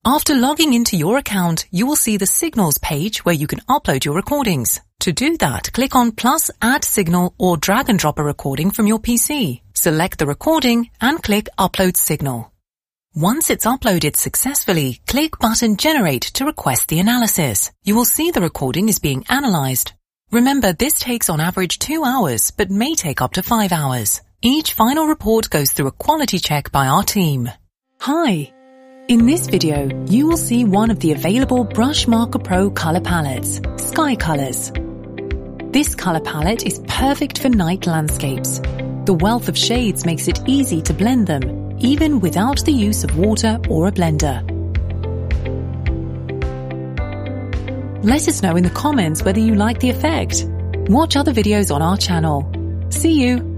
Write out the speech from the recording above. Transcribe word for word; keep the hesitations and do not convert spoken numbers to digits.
After logging into your account, you will see the Signals page where you can upload your recordings. To do that, click on plus add signal or drag and drop a recording from your P C. Select the recording and click Upload Signal. Once it's uploaded successfully, click button Generate to request the analysis. You will see the recording is being analyzed. Remember, this takes on average two hours, but may take up to five hours. Each final report goes through a quality check by our team. Hi! In this video, you will see one of the available Brush Marker Pro color palettes, Sky Colors. This color palette is perfect for night landscapes. The wealth of shades makes it easy to blend them, even without the use of water or a blender. Let us know in the comments whether you like the effect. Watch other videos on our channel. See you!